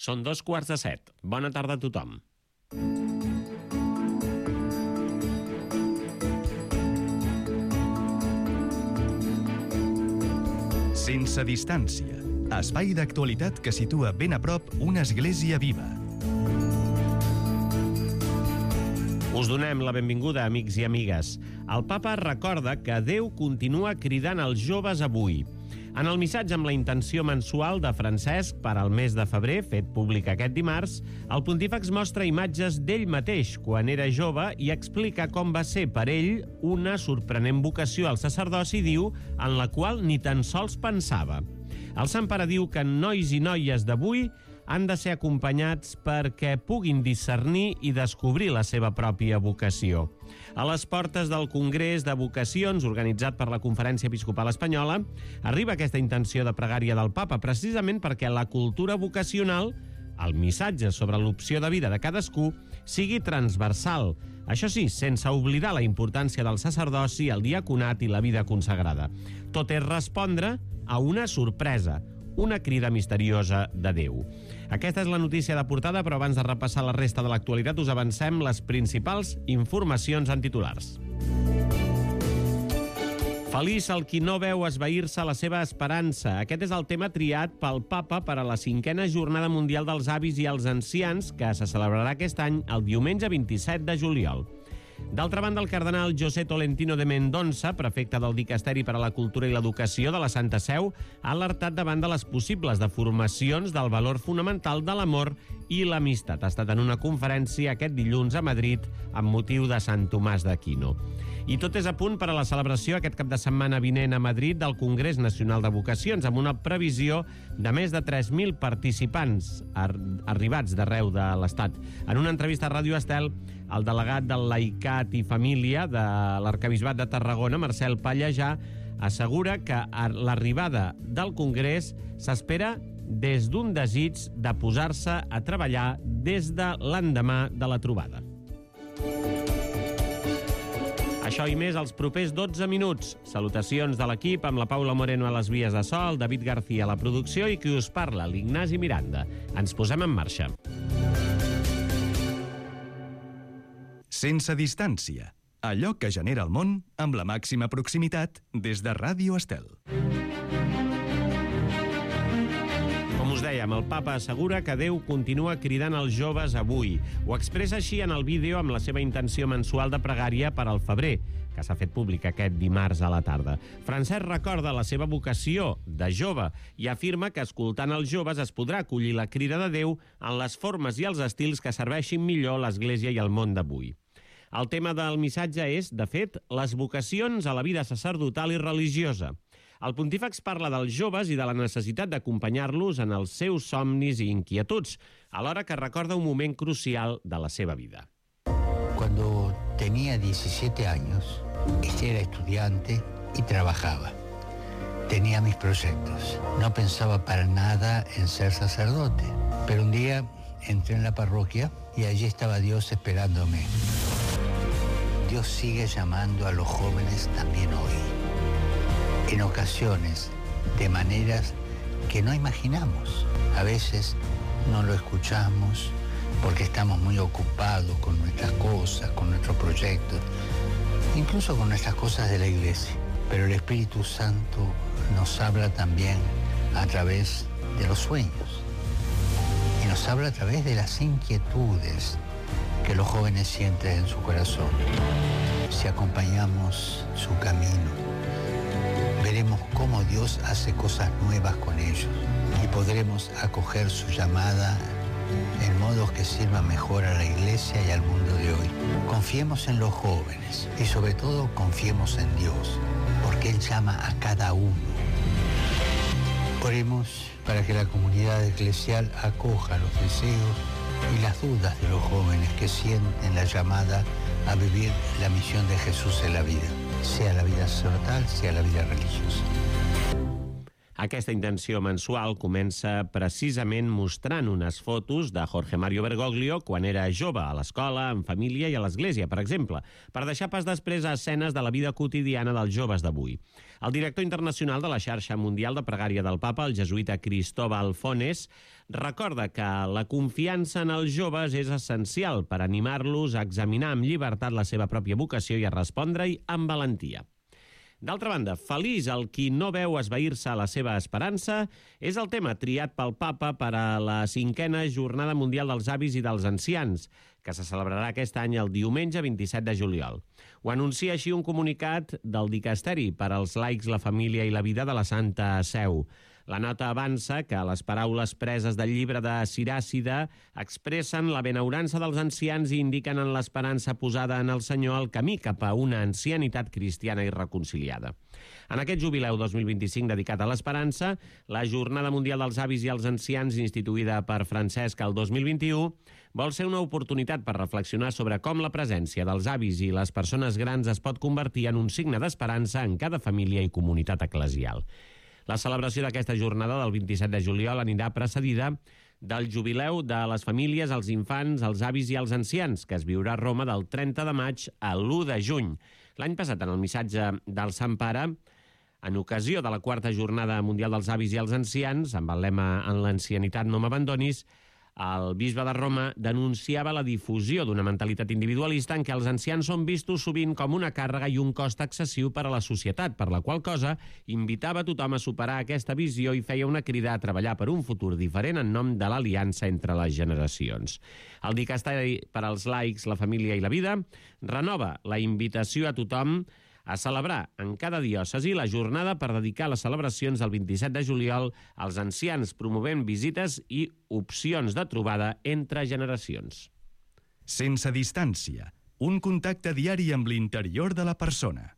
Són 2:45. Bona tarda a tothom. Sense distància. Espai d'actualitat que situa ben a prop una església viva. Us donem la benvinguda, amics i amigues. El papa recorda que Déu continua cridant els joves avui. En el missatge amb la intenció mensual de Francesc per al mes de febrer, fet públic aquest dimarts, el pontífex mostra imatges d'ell mateix quan era jove i explica com va ser per ell una sorprenent vocació al sacerdoci, diu, en la qual ni tan sols pensava. El Sant Pare diu que nois i noies d'avui han de ser acompanyats perquè puguin discernir i descobrir la seva pròpia vocació. A les portes del Congrés de Vocacions, organitzat per la Conferència Episcopal Espanyola, arriba aquesta intenció de pregària del Papa, precisament perquè la cultura vocacional, el missatge sobre l'opció de vida de cadascú, sigui transversal. Això sí, sense oblidar la importància del sacerdoci, el diaconat i la vida consagrada. Tot és respondre a una sorpresa, una crida misteriosa de Déu. Aquesta és la notícia de portada, però abans de repassar la resta de l'actualitat us avancem les principals informacions en titulars. Feliç el qui no veu esvair-se la seva esperança. Aquest és el tema triat pel Papa per a la 5a Jornada Mundial dels Avis i els Ancians, que se celebrarà aquest any el diumenge 27 de juliol. D'altra banda, el cardenal José Tolentino de Mendonça, prefecte del Dicasteri per a la Cultura i l'Educació de la Santa Seu, ha alertat davant de les possibles deformacions del valor fonamental de l'amor i l'amistat. Ha estat en una conferència aquest dilluns a Madrid amb motiu de Sant Tomàs d'Aquino. I tot és a punt per a la celebració aquest cap de setmana vinent a Madrid del Congrés Nacional de Vocacions, amb una previsió de més de 3.000 participants arribats d'arreu de l'Estat. En una entrevista a Ràdio Estel, el delegat del Laicat i Família de l'Arquebisbat de Tarragona, Marcel Pallejà, assegura que l'arribada del Congrés s'espera des d'un desig de posar-se a treballar des de l'endemà de la trobada. Això i més als propers 12 minuts. Salutacions de l'equip amb la Paula Moreno a les vies de so, el David García a la producció i qui us parla, l'Ignasi Miranda. Ens posem en marxa. Sense distància. Allò que genera el món amb la màxima proximitat des de Ràdio Estel. Com us dèiem, el Papa assegura que Déu continua cridant els joves avui. Ho expressa així en el vídeo amb la seva intenció mensual de pregària per al febrer, que s'ha fet públic aquest dimarts a la tarda. Francesc recorda la seva vocació de jove i afirma que escoltant els joves es podrà acollir la crida de Déu en les formes i els estils que serveixin millor l'Església i el món d'avui. El tema del missatge és, de fet, les vocacions a la vida sacerdotal i religiosa. El pontífex parla dels joves i de la necessitat d'acompanyar-los en els seus somnis i inquietuds, alhora que recorda un moment crucial de la seva vida. Cuando tenía 17 años, era estudiante y trabajaba. Tenía mis proyectos. No pensaba para nada en ser sacerdote. Pero un día entré en la parroquia y allí estaba Dios esperándome. Dios sigue llamando a los jóvenes también hoy. En ocasiones, de maneras que no imaginamos. A veces no lo escuchamos porque estamos muy ocupados con nuestras cosas, con nuestros proyectos, incluso con nuestras cosas de la iglesia. Pero el Espíritu Santo nos habla también a través de los sueños y nos habla a través de las inquietudes que los jóvenes sienten en su corazón. Si acompañamos su camino, veremos cómo Dios hace cosas nuevas con ellos y podremos acoger su llamada en modos que sirvan mejor a la Iglesia y al mundo de hoy. Confiemos en los jóvenes y sobre todo confiemos en Dios, porque Él llama a cada uno. Oremos para que la comunidad eclesial acoja los deseos y las dudas de los jóvenes que sienten la llamada a vivir la misión de Jesús en la vida, sea la vida sacerdotal, sea la vida religiosa. Aquesta intenció mensual comença precisament mostrant unes fotos de Jorge Mario Bergoglio quan era jove, a l'escola, en família i a l'església, per exemple, per deixar pas després a escenes de la vida quotidiana dels joves d'avui. El director internacional de la xarxa mundial de pregària del Papa, el jesuïta Cristóbal Fones, recorda que la confiança en els joves és essencial per animar-los a examinar amb llibertat la seva pròpia vocació i a respondre-hi amb valentia. D'altra banda, feliç el qui no veu esvair-se la seva esperança és el tema triat pel Papa per a la 5a Jornada Mundial dels Avis i dels Ancians, que se celebrarà aquest any el diumenge 27 de juliol. Ho anuncia així un comunicat del Dicasteri per als laics, la família i la vida de la Santa Seu. La nota avança que les paraules preses del llibre de Siràcida expressen la benaurança dels ancians i indiquen en l'esperança posada en el Senyor el camí cap a una ancianitat cristiana i reconciliada. En aquest jubileu 2025 dedicat a l'esperança, la Jornada Mundial dels Avis i els Ancians, instituïda per Francesc el 2021, vol ser una oportunitat per reflexionar sobre com la presència dels avis i les persones grans es pot convertir en un signe d'esperança en cada família i comunitat eclesial. La celebració d'aquesta jornada del 27 de juliol anirà precedida del jubileu de les famílies, els infants, els avis i els ancians, que es viurà a Roma del 30 de maig a l'1 de juny. L'any passat, en el missatge del Sant Pare, en ocasió de la 4a Jornada Mundial dels Avis i els Ancians, amb el lema "En l'ancianitat no m'abandonis", el bisbe de Roma denunciava la difusió d'una mentalitat individualista en què els ancians són vistos sovint com una càrrega i un cost excessiu per a la societat, per la qual cosa invitava a tothom a superar aquesta visió i feia una crida a treballar per un futur diferent en nom de l'aliança entre les generacions. El Dicasteri per als laics, la família i la vida renova la invitació a tothom a celebrar en cada diòcesi la jornada per dedicar les celebracions del 27 de juliol als ancians, promovent visites i opcions de trobada entre generacions. Sense distància, un contacte diari amb l'interior de la persona.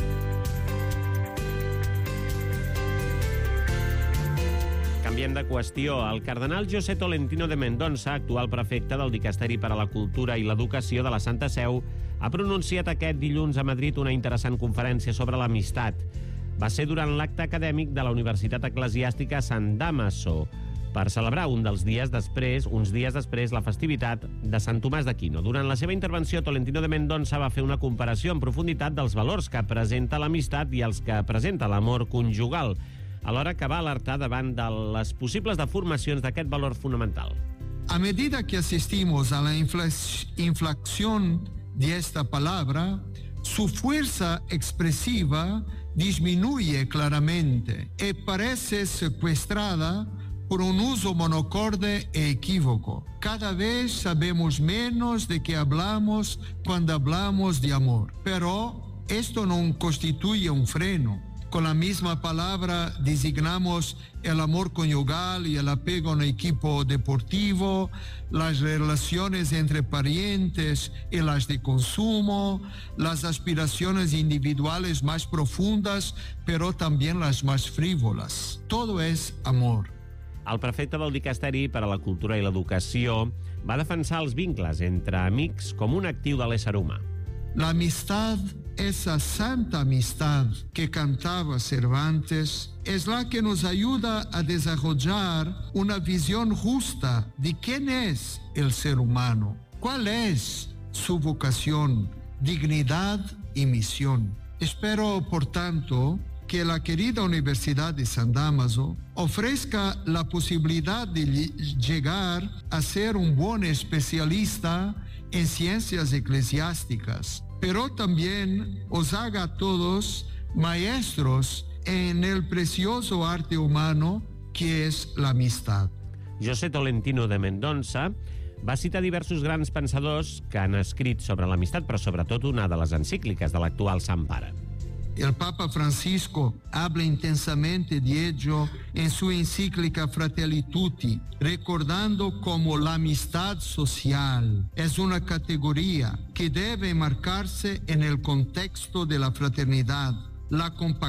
Canviem de qüestió. El cardenal José Tolentino de Mendoza, actual prefecte del Dicasteri per a la Cultura i l'Educació de la Santa Seu, ha pronunciat aquest dilluns a Madrid una interessant conferència sobre l'amistat. Va ser durant l'acte acadèmic de la Universitat Eclesiàstica Sant Damaso, per celebrar uns dies després la festivitat de Sant Tomàs d'Aquino. Durant la seva intervenció, Tolentino de Mendoza va fer una comparació en profunditat dels valors que presenta l'amistat i els que presenta l'amor conjugal, alhora que va alertar davant de les possibles deformacions d'aquest valor fonamental. A medida que asistimos a la inflación de esta palabra, su fuerza expresiva disminuye claramente y parece secuestrada por un uso monocorde e equívoco. Cada vez sabemos menos de qué hablamos cuando hablamos de amor, pero esto no constituye un freno. Con la misma palabra designamos el amor conyugal y el apego a un equipo deportivo, las relaciones entre parientes y las de consumo, las aspiraciones individuales más profundas, pero también las más frívolas. Todo es amor. El prefecte del Dicasteri per a la Cultura i l'Educació va defensar els vincles entre amics com un actiu de l'ésser humà. La amistad, esa santa amistad que cantaba Cervantes, es la que nos ayuda a desarrollar una visión justa de quién es el ser humano, cuál es su vocación, dignidad y misión. Espero, por tanto, que la querida Universidad de San Damaso ofrezca la posibilidad de llegar a ser un buen especialista en ciencias eclesiásticas, pero también os haga a todos maestros en el precioso arte humano que es la amistad. José Tolentino de Mendoza va citar diversos grans pensadors que han escrit sobre l'amistat, però sobretot una de les encícliques de l'actual Sant Pare. El Papa Francisco habla intensamente de ello en su encíclica Fratelli Tutti, recordando cómo la amistad social es una categoría que debe marcarse en el contexto de la fraternidad, la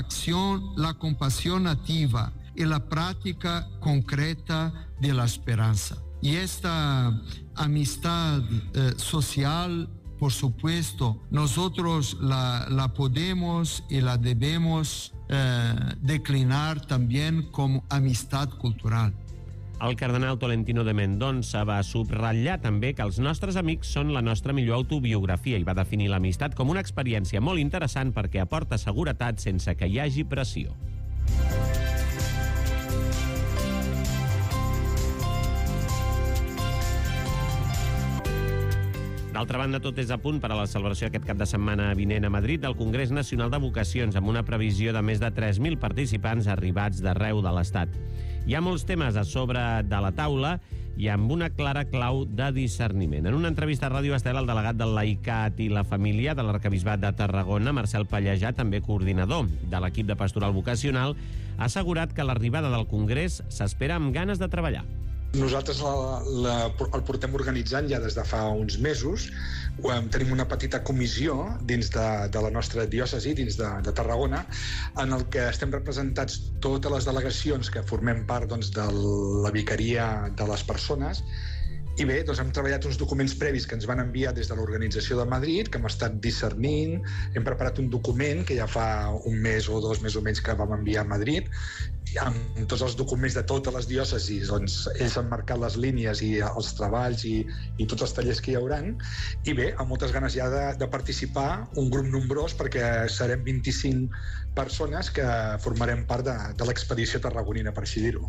compasión activa y la práctica concreta de la esperanza. Y esta amistad social, por supuesto, nosotros la podemos y la debemos declinar también como amistad cultural. El cardenal Tolentino de Mendonça va subratllar també que els nostres amics són la nostra millor autobiografia i va definir l'amistat com una experiència molt interessant perquè aporta seguretat sense que hi hagi pressió. D'altra banda, tot és a punt per a la celebració aquest cap de setmana vinent a Madrid del Congrés Nacional de Vocacions, amb una previsió de més de 3.000 participants arribats d'arreu de l'Estat. Hi ha molts temes a sobre de la taula i amb una clara clau de discerniment. En una entrevista a Ràdio Estel, el delegat del Laicat i la Família de l'Arquebisbat de Tarragona, Marcel Pallejà, també coordinador de l'equip de pastoral vocacional, ha assegurat que l'arribada del Congrés s'espera amb ganes de treballar. Nosaltres el portem organitzant ja des de fa uns mesos. Tenim una petita comissió dins de la nostra diòcesi, dins de Tarragona, en el que estem representats totes les delegacions que formem part de la vicaria de les persones. I bé, hem treballat uns documents previs que ens van enviar des de l'organització de Madrid, que hem estat discernint. Hem preparat un document que ja fa un mes o 2 més o menys que vam enviar a Madrid, amb tots els documents de totes les diòcesis. Ells han marcat les línies i els treballs i tots els tallers que hi hauran. I bé, amb moltes ganes ja de participar, un grup nombrós, perquè serem 25 persones que formarem part de l'expedició tarragonina, per així dir-ho.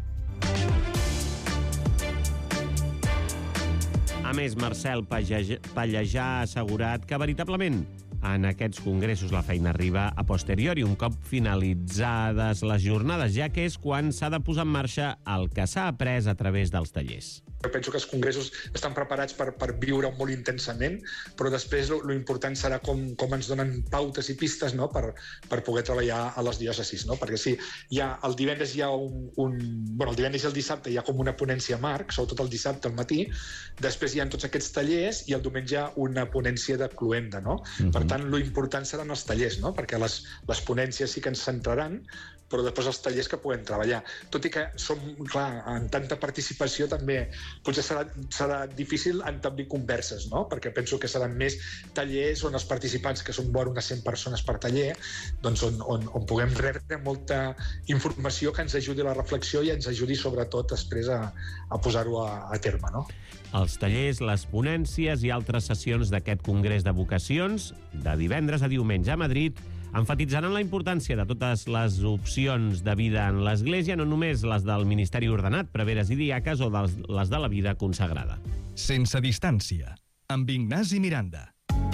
A més, Marcel Pallejà ha assegurat que veritablement en aquests congressos la feina arriba a posteriori, un cop finalitzades les jornades, ja que és quan s'ha de posar en marxa el que s'ha après a través dels tallers. Jo penso que els congressos estan preparats per viure molt intensament, però després lo important serà com ens donen pautes i pistes, no? per poder treballar a les diòcesis. No? Perquè sí, el divendres hi ha el divendres i el dissabte hi ha com una ponència marc, sobretot el dissabte al matí, després hi ha tots aquests tallers i el diumenge una ponència de cloenda. No? Per tant, lo important seran els tallers, no? Perquè les ponències sí que ens centraran, però després els tallers que puguem treballar. Tot i que en tanta participació també potser serà difícil entablir converses, no? Perquè penso que seran més tallers on els participants, que són vora unes 100 persones per taller, doncs on puguem rebre molta informació que ens ajudi a la reflexió i ens ajudi sobretot després a posar-ho a terme, no? Els tallers, les ponències i altres sessions d'aquest Congrés de Vocacions, de divendres a diumenge a Madrid, emfatitzaran la importància de totes les opcions de vida en l'Església, no només les del ministeri ordenat, preveres i diaques, o les de la vida consagrada. Sense distància, amb Ignasi Miranda.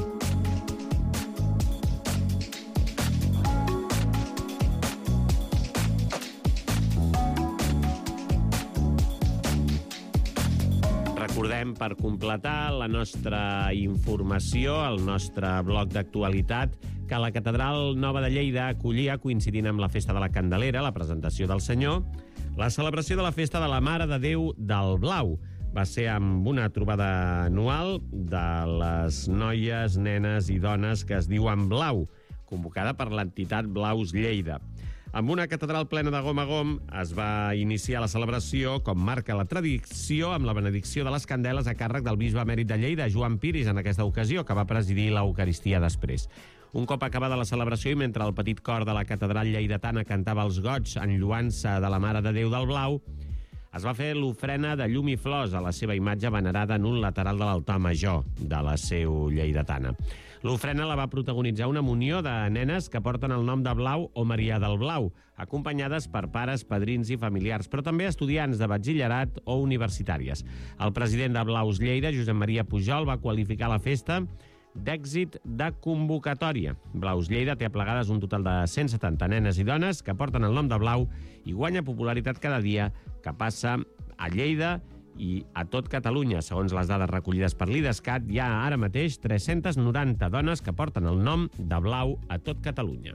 Recordem, per completar la nostra informació, el nostre bloc d'actualitat, que la Catedral Nova de Lleida acollia, coincidint amb la Festa de la Candelera, la presentació del Senyor, la celebració de la Festa de la Mare de Déu del Blau. Va ser amb una trobada anual de les noies, nenes i dones que es diuen Blau, convocada per l'entitat Blaus Lleida. Amb una catedral plena de gom a gom es va iniciar la celebració, com marca la tradició, amb la benedicció de les candeles a càrrec del bisbe emèrit de Lleida, Joan Piris, en aquesta ocasió, que va presidir l'Eucaristia després. Un cop acabada la celebració i mentre el petit cor de la catedral lleidatana cantava els goigs enlluant-se de la Mare de Déu del Blau, es va fer l'ofrena de llum i flors a la seva imatge venerada en un lateral de l'altar major de la seu lleidatana. L'ofrena la va protagonitzar una munió de nenes que porten el nom de Blau o Maria del Blau, acompanyades per pares, padrins i familiars, però també estudiants de batxillerat o universitàries. El president de Blaus Lleida, Josep Maria Pujol, va qualificar la festa d'èxit de convocatòria. Blaus Lleida té aplegades un total de 170 nenes i dones que porten el nom de Blau i guanya popularitat cada dia que passa a Lleida i a tot Catalunya. Segons les dades recollides per l'IDESCAT, hi ha ara mateix 390 dones que porten el nom de Blau a tot Catalunya.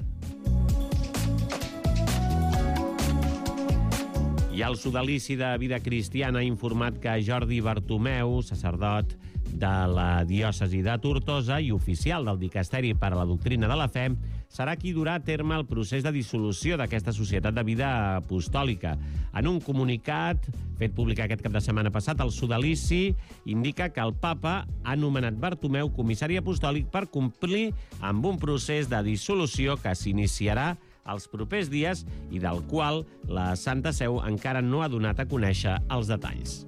I el sodalici de Vida Cristiana ha informat que Jordi Bartomeu, sacerdot de la diòcesi de Tortosa i oficial del Dicasteri per a la Doctrina de la Fe, serà qui durà a terme el procés de dissolució d'aquesta societat de vida apostòlica. En un comunicat fet públic aquest cap de setmana passat, el sodalici indica que el papa ha nomenat Bartomeu comissari apostòlic per complir amb un procés de dissolució que s'iniciarà els propers dies i del qual la Santa Seu encara no ha donat a conèixer els detalls.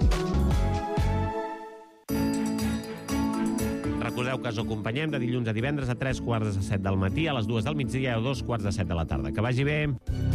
Recordeu que us acompanyem de dilluns a divendres a 3:15 del matí, a les 2 del migdia i a 2:15 de la tarda. Que vagi bé!